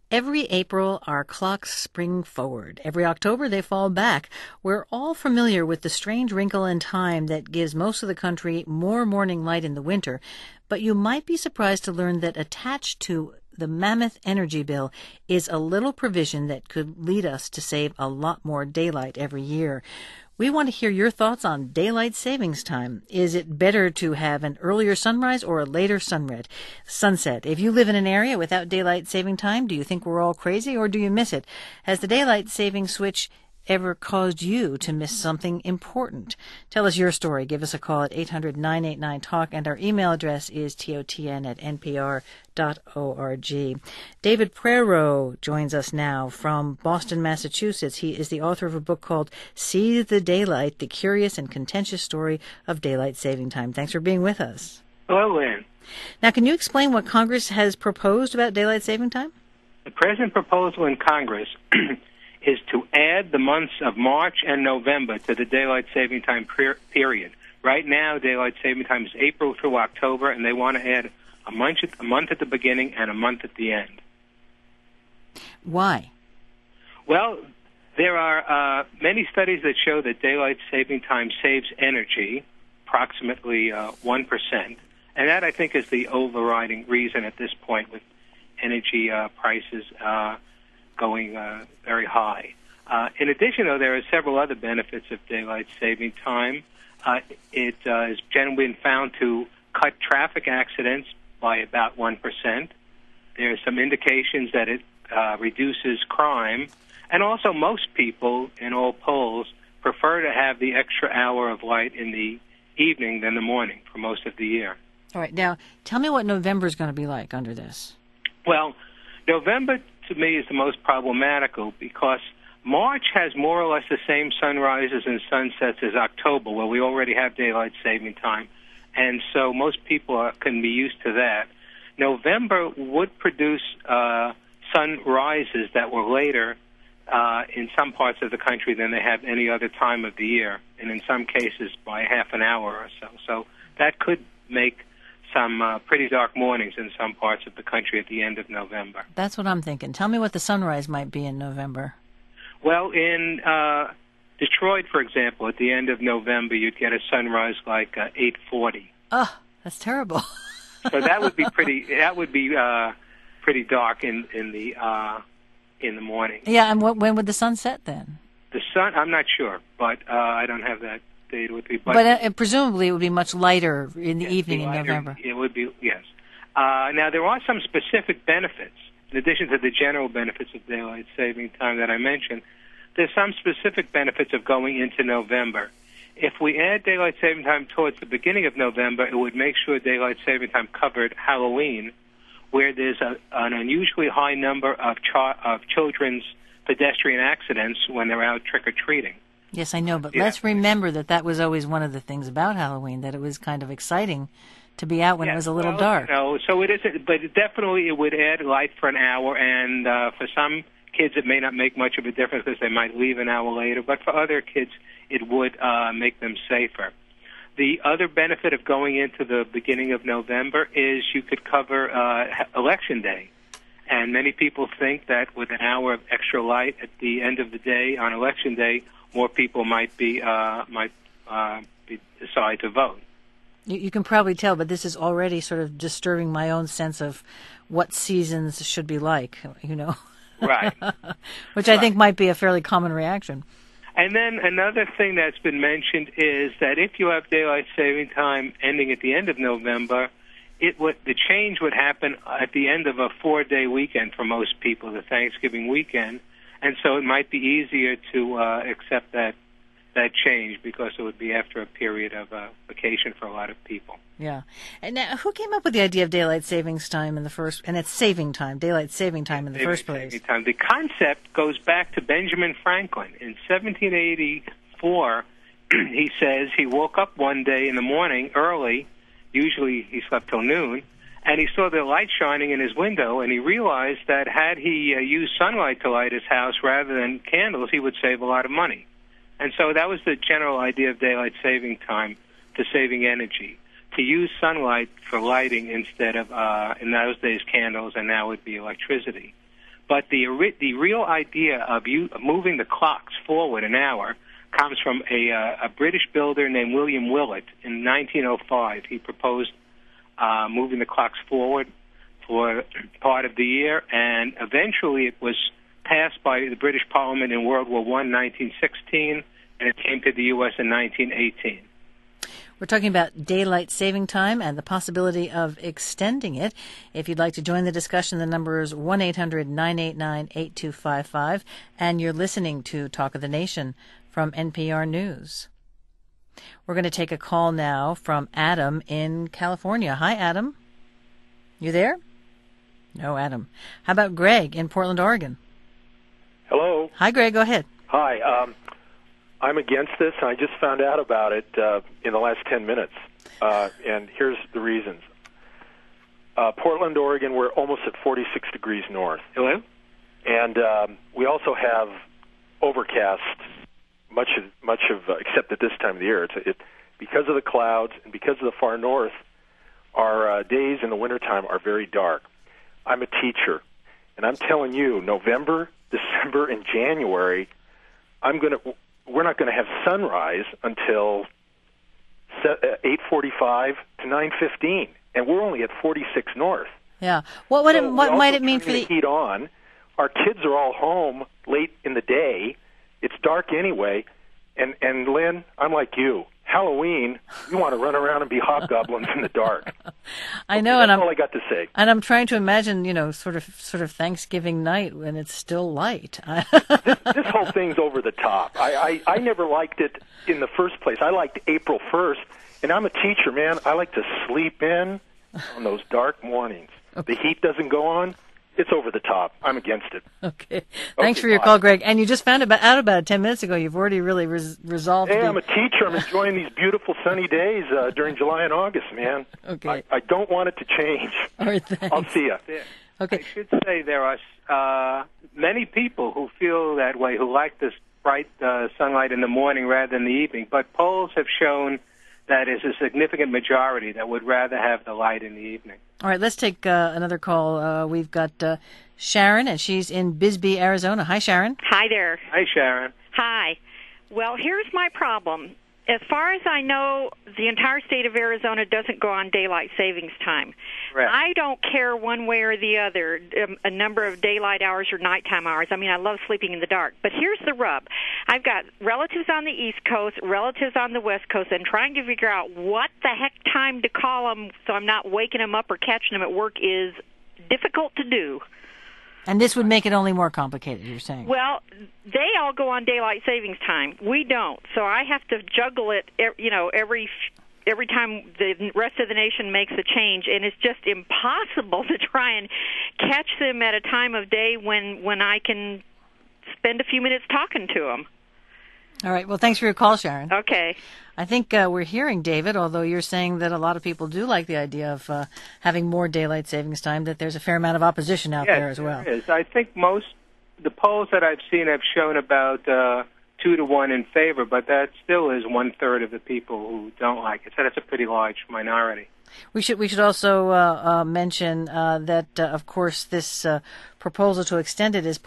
Every April, our clocks spring forward. Every October, they fall back. We're all familiar with the strange wrinkle in time that gives most of the country more morning light in the winter, but you might be surprised to learn that attached to the mammoth energy bill is a little provision that could lead us to save a lot more daylight every year. We want to hear your thoughts on daylight savings time. Is it better to have an earlier sunrise or a later sunset? If you live in an area without daylight saving time, do you think we're all crazy or do you miss it? Has the daylight saving switch ever caused you to miss something important? Tell us your story. Give us a call at 800-989-TALK, and our email address is totn@npr.org. David Prero joins us now from Boston, Massachusetts. He is the author of a book called See the Daylight, The Curious and Contentious Story of Daylight Saving Time. Thanks for being with us. Hello, Lynn. Now, can you explain what Congress has proposed about daylight saving time? The present proposal in Congress is to add the months of March and November to the daylight saving time period. Right now, daylight saving time is April through October, and they want to add a month at the beginning and a month at the end. Why? Well, there are many studies that show that daylight saving time saves energy, approximately 1%, and that, I think, is the overriding reason at this point with energy prices going very high. In addition, though, there are several other benefits of daylight saving time. It has generally been found to cut traffic accidents by about 1%. There are some indications that it reduces crime. And also, most people in all polls prefer to have the extra hour of light in the evening than the morning for most of the year. All right. Now, tell me what November is going to be like under this. Well, November, to me, is the most problematical because March has more or less the same sunrises and sunsets as October, where we already have daylight saving time, and so most people can be used to that. November would produce sunrises that were later in some parts of the country than they have any other time of the year, and in some cases by half an hour or so. So that could make some pretty dark mornings in some parts of the country at the end of November. That's what I'm thinking. Tell me what the sunrise might be in November. Well, in Detroit, for example, at the end of November, you'd get a sunrise like 8:40. Oh, that's terrible. So that would be pretty. That would be pretty dark in the morning. Yeah, and when would the sun set then? The sun, I'm not sure, but I don't have that data with me. But presumably it would be much lighter in the evening in November. It would be, yes. Now, there are some specific benefits. In addition to the general benefits of daylight saving time that I mentioned, there's some specific benefits of going into November. If we add daylight saving time towards the beginning of November, it would make sure daylight saving time covered Halloween, where there's an unusually high number of children's pedestrian accidents when they're out trick-or-treating. Yes, I know, but let's remember that was always one of the things about Halloween, that it was kind of exciting to be out when it was a little dark. So it isn't, but definitely it would add light for an hour, and for some kids it may not make much of a difference because they might leave an hour later, but for other kids it would make them safer. The other benefit of going into the beginning of November is you could cover Election Day. And many people think that with an hour of extra light at the end of the day on Election Day, more people might decide to vote. You can probably tell, but this is already sort of disturbing my own sense of what seasons should be like, you know. Right. Which I think might be a fairly common reaction. And then another thing that's been mentioned is that if you have daylight saving time ending at the end of November, the change would happen at the end of a 4-day weekend for most people, the Thanksgiving weekend, and so it might be easier to accept that change because it would be after a period of vacation for a lot of people. Yeah. And now, who came up with the idea of daylight savings time and it's saving time, daylight saving time in the first place? The concept goes back to Benjamin Franklin. In 1784, he says he woke up one day in the morning early, usually he slept till noon, and he saw the light shining in his window, and he realized that had he used sunlight to light his house rather than candles, he would save a lot of money. And so that was the general idea of daylight saving time, to saving energy, to use sunlight for lighting instead of, in those days, candles, and now it would be electricity. But the real idea of moving the clocks forward an hour comes from a British builder named William Willett in 1905. He proposed moving the clocks forward for part of the year, and eventually it was passed by the British Parliament in World War I, 1916, and it came to the U.S. in 1918. We're talking about daylight saving time and the possibility of extending it. If you'd like to join the discussion, the number is 1-800-989-8255, and you're listening to Talk of the Nation from NPR News. We're going to take a call now from Adam in California. Hi, Adam. You there? No, Adam. How about Greg in Portland, Oregon? Hello. Hi, Greg. Go ahead. Hi. I'm against this, and I just found out about it in the last 10 minutes. And here's the reasons. Portland, Oregon, we're almost at 46 degrees north. Hello? And we also have overcast much of except at this time of the year. Because of the clouds and because of the far north, our days in the wintertime are very dark. I'm a teacher, and I'm telling you, November, December, and January, we're not going to have sunrise until 8:45 to 9:15, and we're only at 46 north. Yeah. What might it mean for the heat on? Our kids are all home late in the day. It's dark anyway, and Lynn, I'm like you. Halloween, you want to run around and be hobgoblins in the dark. I know, that's and all I got to say. And I'm trying to imagine, sort of Thanksgiving night when it's still light. This whole thing's over the top. I never liked it in the first place. I liked April 1st, and I'm a teacher, man. I like to sleep in on those dark mornings. Okay. The heat doesn't go on. It's over the top. I'm against it. Okay. Thanks for your call, Greg. And you just found out about it 10 minutes ago. You've already really resolved. Hey, I'm a teacher. I'm enjoying these beautiful sunny days during July and August, man. Okay. I don't want it to change. All right, thanks. I'll see you. Okay. I should say there are many people who feel that way, who like this bright sunlight in the morning rather than the evening. But polls have shown that is a significant majority that would rather have the light in the evening. All right, let's take another call. We've got Sharon, and she's in Bisbee, Arizona. Hi, Sharon. Hi there. Hi, Sharon. Hi. Well, here's my problem. As far as I know, the entire state of Arizona doesn't go on daylight savings time. Correct. I don't care one way or the other, a number of daylight hours or nighttime hours. I mean, I love sleeping in the dark. But here's the rub. I've got relatives on the East Coast, relatives on the West Coast, and trying to figure out what the heck time to call them so I'm not waking them up or catching them at work is difficult to do. And this would make it only more complicated, you're saying? Well, they all go on daylight savings time. We don't. So I have to juggle it, every time the rest of the nation makes a change, and it's just impossible to try and catch them at a time of day when I can spend a few minutes talking to them. All right. Well, thanks for your call, Sharon. Okay. I think we're hearing, David, although you're saying that a lot of people do like the idea of having more daylight savings time, that there's a fair amount of opposition out there as well. There is. I think the polls that I've seen have shown about 2 to 1 in favor, but that still is 1/3 of the people who don't like it. So that's a pretty large minority. We should also mention that of course this proposal to extend it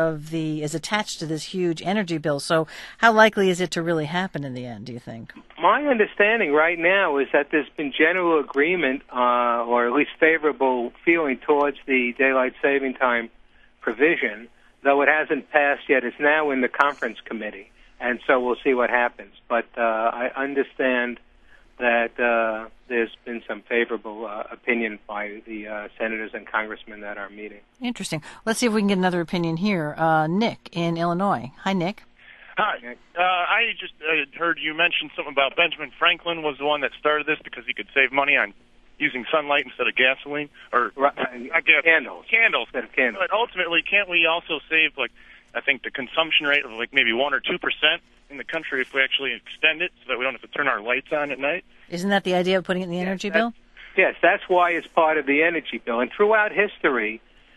is attached to this huge energy bill. So how likely is it to really happen in the end, do you think? My understanding right now is that there's been general agreement, or at least favorable feeling towards the daylight saving time provision, though it hasn't passed yet. It's now in the conference committee, and so we'll see what happens. But I understand that there's been some favorable opinion by the senators and congressmen that are meeting. Interesting. Let's see if we can get another opinion here. Nick in Illinois. Hi, Nick. Hi. I just heard you mention something about Benjamin Franklin was the one that started this because he could save money on using sunlight instead of gasoline, or candles. Candles. Instead of candles. But ultimately, can't we also save, I think the consumption rate of maybe 1 or 2% in the country if we actually extend it so that we don't have to turn our lights on at night? Isn't that the idea of putting it in the energy bill? Yes, that's why it's part of the energy bill. And throughout history,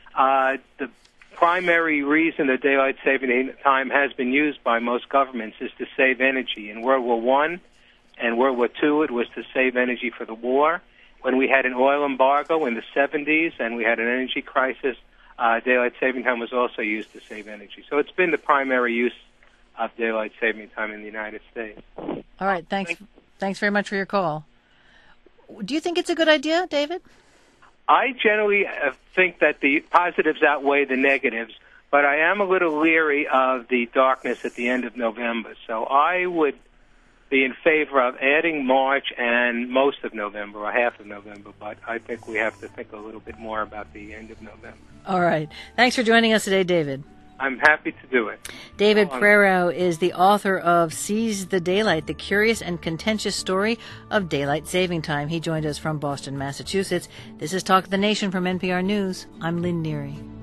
the primary reason that daylight saving time has been used by most governments is to save energy. In World War I and World War II, it was to save energy for the war. When we had an oil embargo in the 70s and we had an energy crisis daylight saving time was also used to save energy. So it's been the primary use of daylight saving time in the United States. All right, thanks very much for your call. Do you think it's a good idea, David? I generally think that the positives outweigh the negatives, but I am a little leery of the darkness at the end of November. So I would be in favor of adding March and most of November, or half of November, but I think we have to think a little bit more about the end of November. All right. Thanks for joining us today, David. I'm happy to do it. David Prero is the author of Seize the Daylight, the curious and contentious story of daylight saving time. He joined us from Boston, Massachusetts. This is Talk of the Nation from NPR News. I'm Lynn Neary.